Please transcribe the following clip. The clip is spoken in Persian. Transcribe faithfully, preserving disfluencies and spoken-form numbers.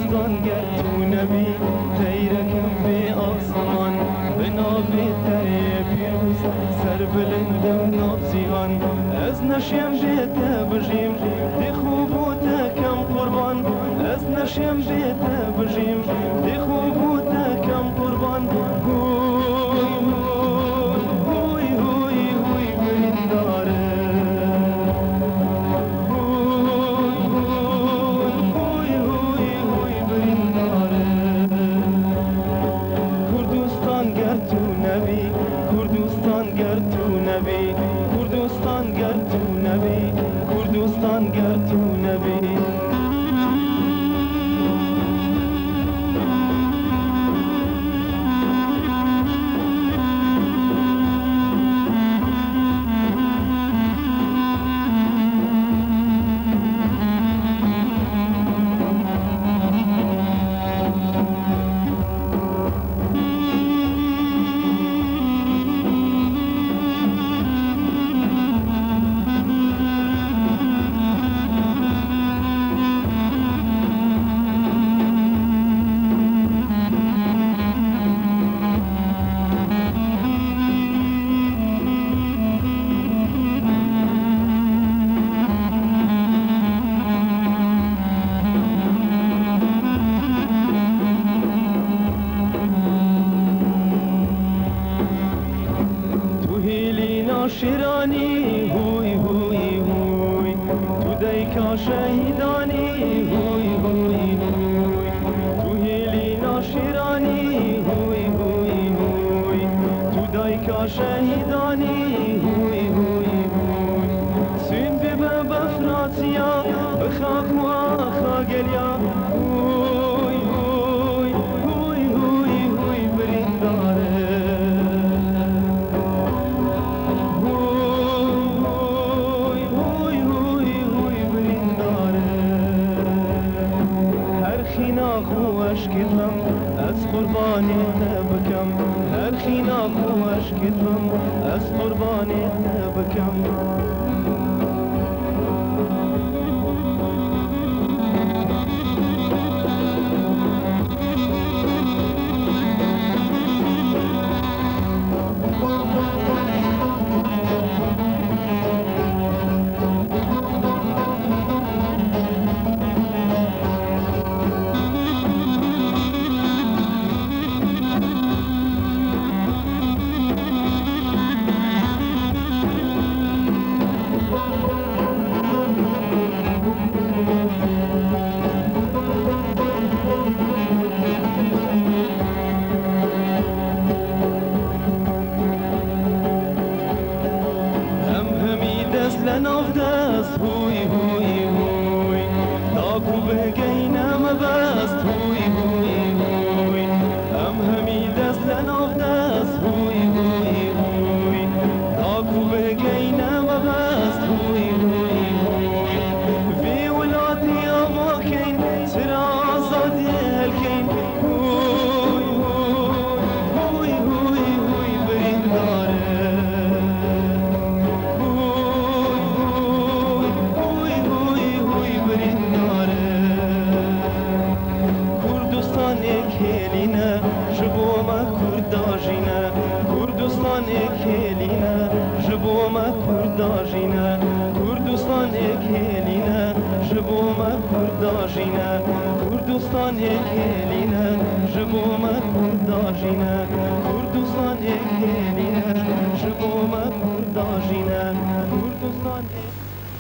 کردستان گر تو نبی تیرکم به آسمان به ناوی تری پیروز سر بلندم نابزیان از نشیم بیت بجیم دی خوب و تکم قربان از نشیم بیت بجیم دی خوب و تکم قربان هوی هوی هوی برینداره کردستان گر تو نبی کردستان گر تو نبی کردستان گر تو نبی شیرانی هوی هوی هوی تو دیکا شهیدانی هوی هوی هوی تو هیلینا شیرانی هوی هوی هوی تو دیکا شهیدانی هوی هوی هوی سین ببه بفراتیا بخاک و آخا گلیا هوی هوی هوی هوی هوی برینداره خوش کتم از قربانی بکم هر خینا خوش کتم از قربانی بکم لناف دست هوی هوی هوی تاکو بگینم بست هوی هوی هوی ام همی دست لناف دست هوی هوی هوی تاکو بگینم بست هوی هوی هوی وی ولاتی آماکین سر آزادی هلکین هوی هوی هوی هوی برینداره کردستان جبو ما کرداجینه کردستان کلینه جبو ما کرداجینه کردستان کلینه جبو ما کرداجینه کردستان کلینه جبو ما کرداجینه